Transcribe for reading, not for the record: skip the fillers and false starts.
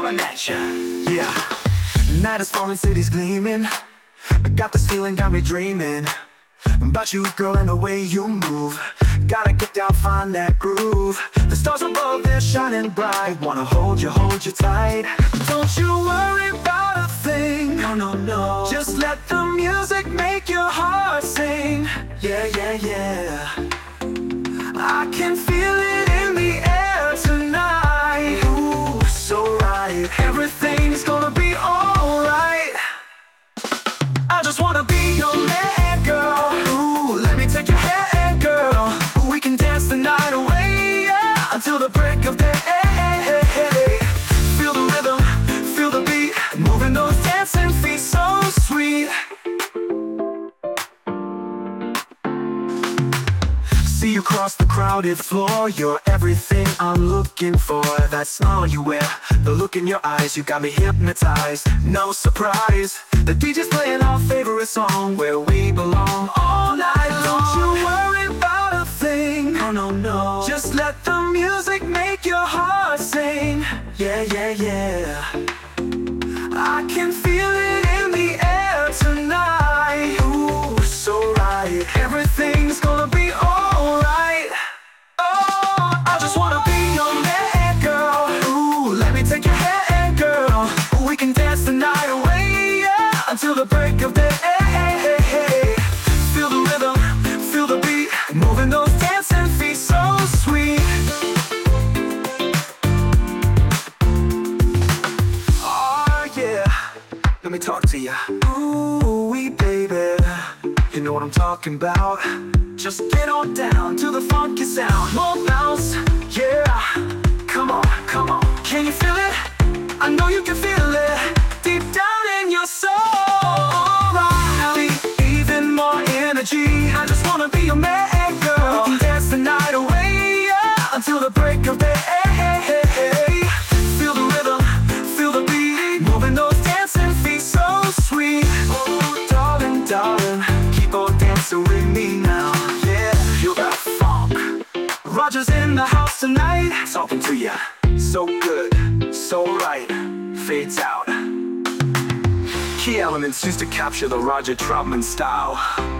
coming at ya. Yeah, night is falling, city's gleaming. I got this feeling, got me dreaming about you, girl, and the way you move. Gotta get down, find that groove. The stars above, they're shining bright. Wanna hold you tight. Don't you worry about a thing. No, no, no. Just let the music make your heart sing. Yeah, yeah, yeah. I can feel it in the air tonight. Ooh, so right. Everything's gonna be alright. I just wanna be your man, girl. Ooh, let me take your hand, girl. We can dance the night away, yeah, until the break of day. Feel the rhythm, feel the beat, moving those dancing feet so sweet. See you cross the crowded floor. You're everything I'm looking for. That smile you wear, the look in your eyes, you got me hypnotized. No surprise, the DJ's playing our favorite song, Where We Belong, all night long. Don't you worry about a thing. No, no, no. Just let the music make your heart sing. Yeah, yeah, yeah. I can feel it in the air tonight. Ooh, so right. Everything's gonna be alright. Oh, I just wanna be your man, girl. Ooh, let me take your hand, girl. We can dance the night away, yeah, until the break of day. Feel the rhythm, feel the beat, moving those dancing feet so sweet. Oh yeah, let me talk to ya. Ooh, wee baby, you know what I'm talking about. Just get on down to the funky sound. More bounce, yeah. Come on, come on. Can you feel it? I know you can feel it deep down in your soul. Right. Even more energy. I just wanna be your man, girl. We can dance the night away, yeah, until the break of day. Feel the rhythm, feel the beat, moving those dancing feet so sweet. Oh, darling, darling, keep on dancing with me now. Yeah, feel that funk. Roger's in the house tonight, talking to ya. So good, so right, fades out. Key elements used to capture the Roger Troutman style.